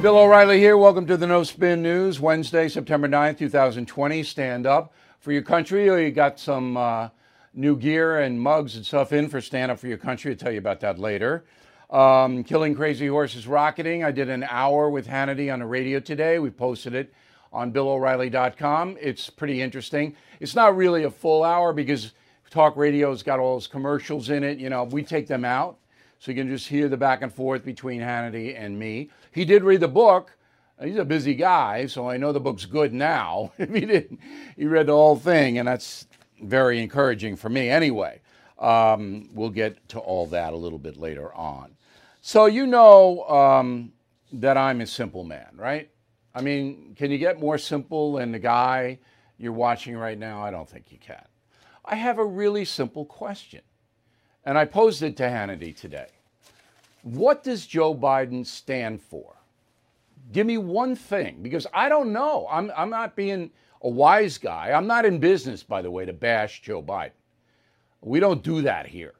Bill O'Reilly here. Welcome to the No Spin News, Wednesday, September 9th, 2020. Stand up for your country. You got some new gear and mugs and stuff in for Stand Up for Your Country. I'll tell you about that later. Killing Crazy Horses Rocketing. I did an hour with Hannity on the radio today. We posted it on BillO'Reilly.com. It's pretty interesting. It's not really a full hour because talk radio's got all those commercials in it. You know, we take them out so you can just hear the back and forth between Hannity and me. He did read the book. He's a busy guy, so I know the book's good now. If he didn't, he read the whole thing, and that's very encouraging for me. Anyway, we'll get to all that a little bit later on. So you know that I'm a simple man, right? I mean, can you get more simple than the guy you're watching right now? I don't think you can. I have a really simple question, and I posed it to Hannity today. What does Joe Biden stand for? Give me one thing, because I don't know. I'm not being a wise guy. I'm not in business, by the way, to bash Joe Biden. We don't do that here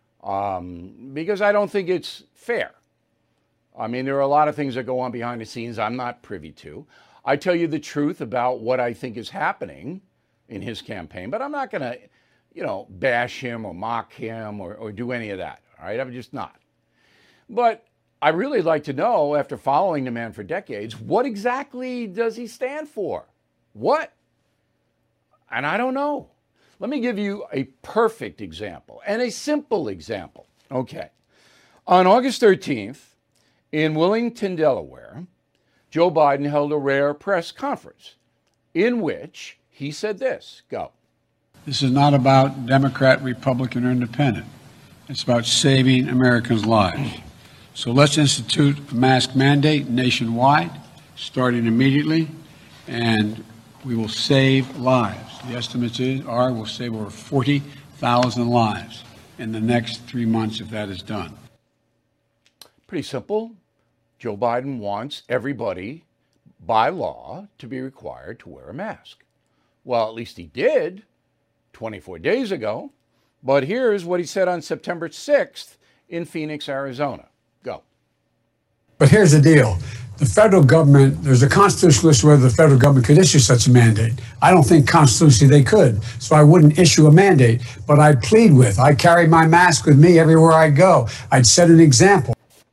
because I don't think it's fair. I mean, there are a lot of things that go on behind the scenes I'm not privy to. I tell you the truth about what I think is happening in his campaign, but I'm not going to, bash him or mock him or do any of that. All right, I'm just not. But I really like to know, after following the man for decades, what exactly does he stand for? What? And I don't know. Let me give you a perfect example and a simple example. Okay. On August 13th, in Wilmington, Delaware, Joe Biden held a rare press conference in which he said this. Go. This is not about Democrat, Republican, or Independent. It's about saving Americans' lives. So let's institute a mask mandate nationwide, starting immediately, and we will save lives. The estimates are we'll save over 40,000 lives in the next 3 months if that is done. Pretty simple. Joe Biden wants everybody, by law, to be required to wear a mask. Well, at least he did 24 days ago. But here's what he said on September 6th in Phoenix, Arizona. Go. But here's the deal. The federal government, there's a constitutional issue whether the federal government could issue such a mandate. I don't think constitutionally they could, so I wouldn't issue a mandate. But I'd plead with, I carry my mask with me everywhere I go. I'd set an example.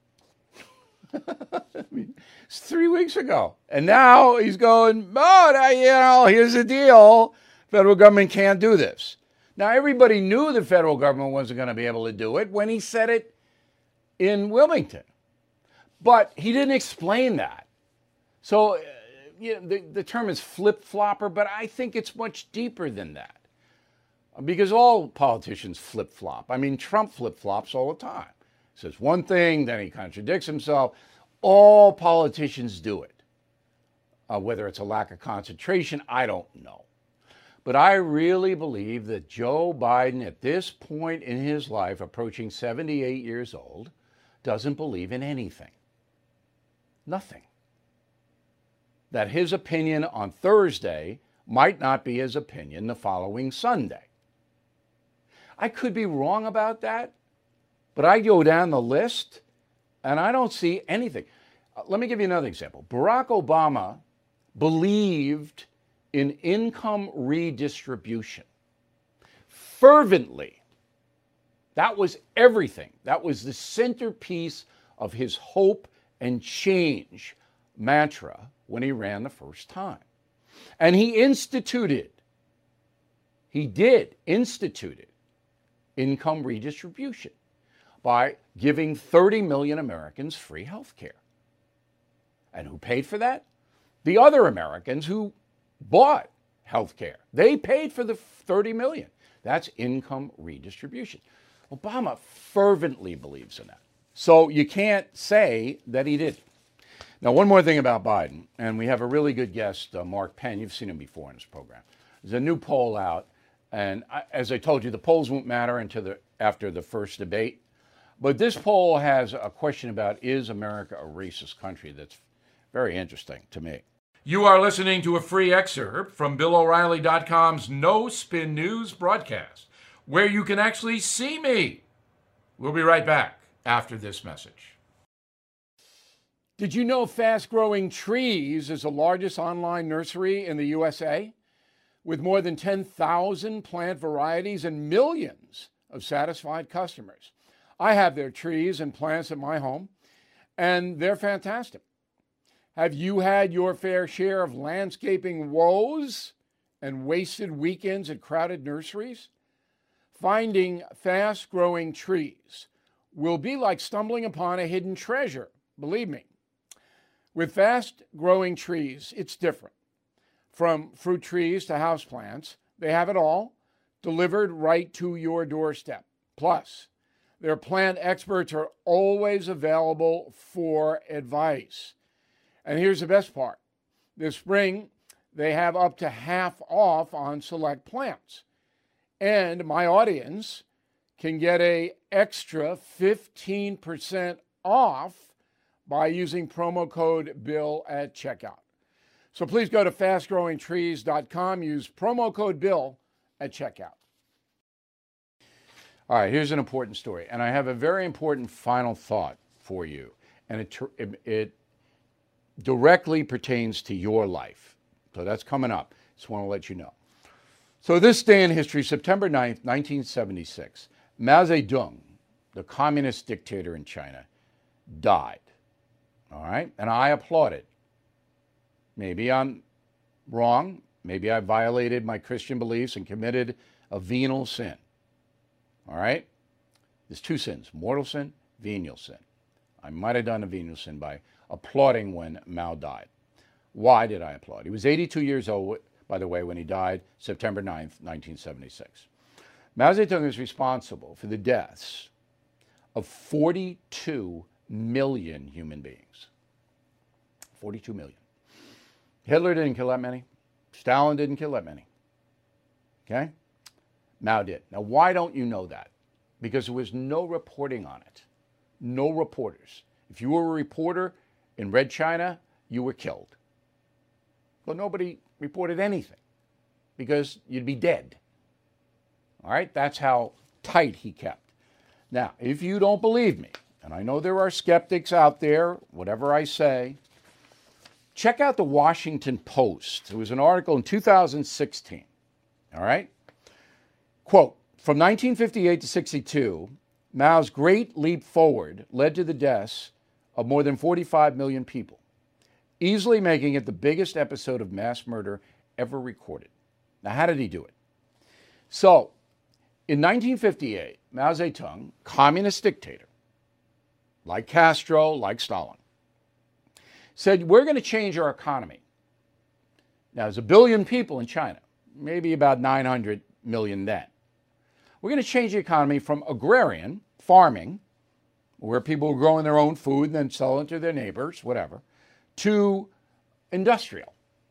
I mean, it's 3 weeks ago. And now he's going, here's the deal. Federal government can't do this. Now, everybody knew the federal government wasn't going to be able to do it when he said it in Wilmington. But he didn't explain that. So the term is flip-flopper, but I think it's much deeper than that. Because all politicians flip-flop. I mean, Trump flip-flops all the time. Says one thing, then he contradicts himself. All politicians do it. Whether it's a lack of concentration, I don't know. But I really believe that Joe Biden, at this point in his life, approaching 78 years old, doesn't believe in anything. Nothing. That his opinion on Thursday might not be his opinion the following Sunday. I could be wrong about that, but I go down the list and I don't see anything. Let me give you another example. Barack Obama believed in income redistribution fervently. That was everything. That was the centerpiece of his hope and change mantra when he ran the first time. And he did institute income redistribution by giving 30 million Americans free health care. And who paid for that? The other Americans who bought health care. They paid for the 30 million. That's income redistribution. Obama fervently believes in that. So you can't say that he didn't. Now, one more thing about Biden, and we have a really good guest, Mark Penn. You've seen him before in this program. There's a new poll out, and as I told you, the polls won't matter until after the first debate. But this poll has a question about, is America a racist country? That's very interesting to me. You are listening to a free excerpt from BillO'Reilly.com's No Spin News broadcast, where you can actually see me. We'll be right back after this message. Did you know Fast Growing Trees is the largest online nursery in the USA with more than 10,000 plant varieties and millions of satisfied customers? I have their trees and plants at my home, and they're fantastic. Have you had your fair share of landscaping woes and wasted weekends at crowded nurseries? Finding Fast Growing Trees will be like stumbling upon a hidden treasure, believe me. With Fast Growing Trees, it's different. From fruit trees to houseplants, they have it all delivered right to your doorstep. Plus, their plant experts are always available for advice. And here's the best part. This spring, they have up to half off on select plants. And my audience can get an extra 15% off by using promo code BILL at checkout. So please go to fastgrowingtrees.com, use promo code BILL at checkout. All right, here's an important story. And I have a very important final thought for you. And it directly pertains to your life. So that's coming up. Just want to let you know. So this day in history, September 9th, 1976, Mao Zedong, the communist dictator in China, died. All right? And I applaud it. Maybe I'm wrong. Maybe I violated my Christian beliefs and committed a venial sin. All right? There's two sins, mortal sin, venial sin. I might have done a venial sin by applauding when Mao died. Why did I applaud? He was 82 years old, by the way, when he died, September 9th, 1976. Mao Zedong is responsible for the deaths of 42 million human beings. 42 million. Hitler didn't kill that many. Stalin didn't kill that many. Okay? Mao did. Now, why don't you know that? Because there was no reporting on it. No reporters. If you were a reporter in Red China, you were killed. Well, nobody reported anything because you'd be dead. All right? That's how tight he kept. Now, if you don't believe me, and I know there are skeptics out there, whatever I say, check out the Washington Post. There was an article in 2016. All right? Quote, from 1958 to 62, Mao's great leap forward led to the deaths of more than 45 million people, easily making it the biggest episode of mass murder ever recorded. Now, how did he do it? So, in 1958, Mao Zedong, communist dictator, like Castro, like Stalin, said, we're going to change our economy. Now, there's 1 billion people in China, maybe about 900 million then. We're going to change the economy from agrarian, farming, where people are growing their own food and then selling it to their neighbors, whatever, to industrial.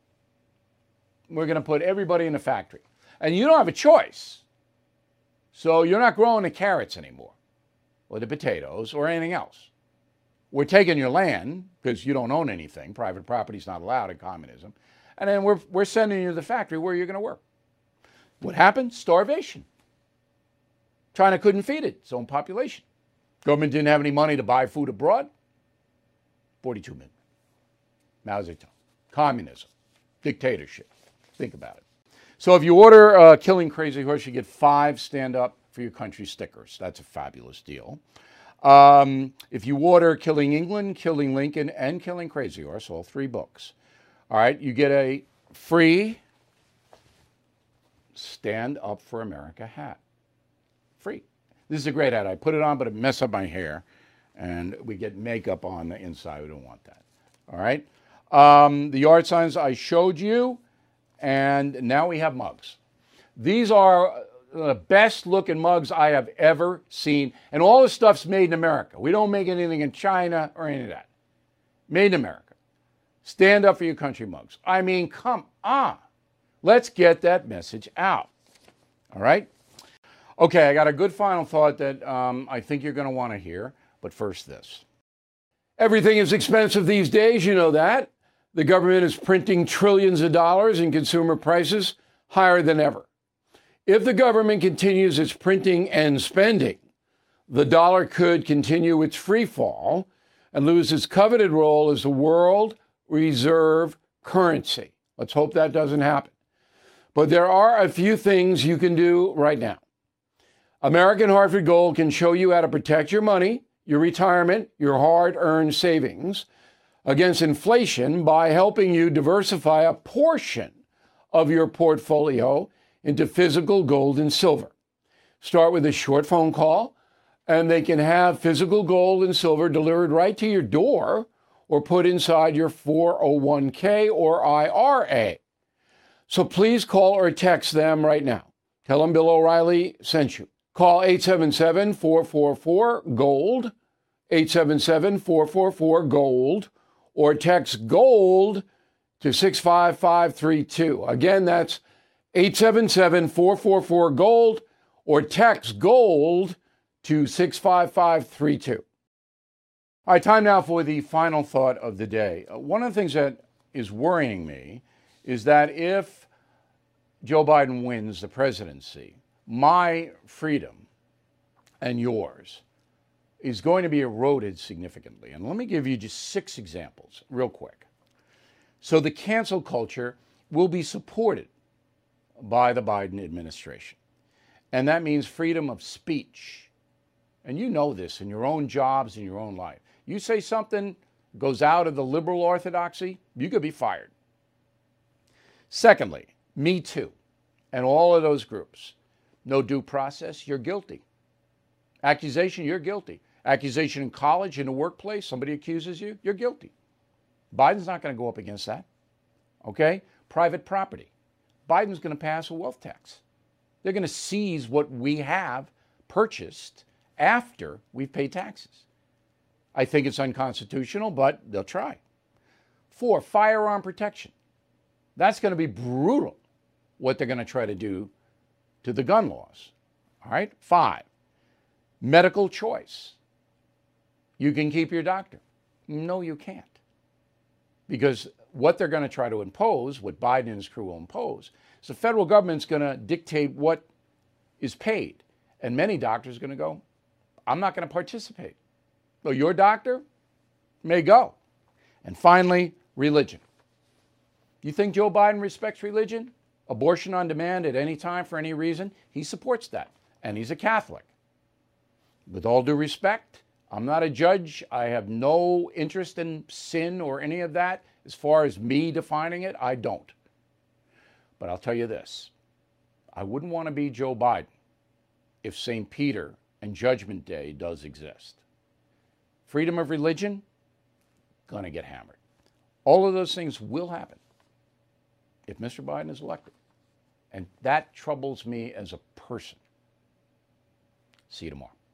We're going to put everybody in a factory. And you don't have a choice. So you're not growing the carrots anymore, or the potatoes, or anything else. We're taking your land, because you don't own anything. Private property is not allowed in communism. And then we're sending you to the factory where you're going to work. What happened? Starvation. China couldn't feed its own population. Government didn't have any money to buy food abroad. 42 million. Mao Zedong. Communism. Dictatorship. Think about it. So if you order Killing Crazy Horse, you get 5 Stand Up for Your Country stickers. That's a fabulous deal. If you order Killing England, Killing Lincoln, and Killing Crazy Horse, all 3 books, all right, you get a free Stand Up for America hat. Free. This is a great hat. I put it on, but it messed up my hair, and we get makeup on the inside. We don't want that. All right? The yard signs I showed you, and now we have mugs. These are the best looking mugs I have ever seen, and all this stuff's made in America. We don't make anything in China or any of that. Made in America. Stand Up for Your Country mugs. I mean, come on. Let's get that message out. All right? Okay, I got a good final thought that I think you're going to want to hear, but first this. Everything is expensive these days, you know that. The government is printing trillions of dollars and consumer prices higher than ever. If the government continues its printing and spending, the dollar could continue its free fall and lose its coveted role as the world reserve currency. Let's hope that doesn't happen. But there are a few things you can do right now. American Hartford Gold can show you how to protect your money, your retirement, your hard-earned savings against inflation by helping you diversify a portion of your portfolio into physical gold and silver. Start with a short phone call, and they can have physical gold and silver delivered right to your door or put inside your 401k or IRA. So please call or text them right now. Tell them Bill O'Reilly sent you. Call 877-444-GOLD, 877-444-GOLD, or text GOLD to 65532. Again, that's 877-444-GOLD, or text GOLD to 65532. All right, time now for the final thought of the day. One of the things that is worrying me is that if Joe Biden wins the presidency, my freedom and yours is going to be eroded significantly. And let me give you just 6 examples real quick. So the cancel culture will be supported by the Biden administration. And that means freedom of speech. And you know this in your own jobs, in your own life. You say something goes out of the liberal orthodoxy, you could be fired. Secondly, Me Too and all of those groups. No due process, you're guilty. Accusation, you're guilty. Accusation in college, in the workplace, somebody accuses you, you're guilty. Biden's not going to go up against that. Okay? Private property. Biden's going to pass a wealth tax. They're going to seize what we have purchased after we've paid taxes. I think it's unconstitutional, but they'll try. 4, firearm protection. That's going to be brutal, what they're going to try to do to the gun laws. All right? 5, medical choice. You can keep your doctor. No, you can't. Because what they're going to try to impose, what Biden and his crew will impose, is the federal government's going to dictate what is paid. And many doctors are going to go, I'm not going to participate. So your doctor may go. And finally, religion. You think Joe Biden respects religion? Abortion on demand at any time for any reason? He supports that. And he's a Catholic. With all due respect, I'm not a judge. I have no interest in sin or any of that. As far as me defining it, I don't. But I'll tell you this. I wouldn't want to be Joe Biden if St. Peter and Judgment Day does exist. Freedom of religion, gonna get hammered. All of those things will happen if Mr. Biden is elected. And that troubles me as a person. See you tomorrow.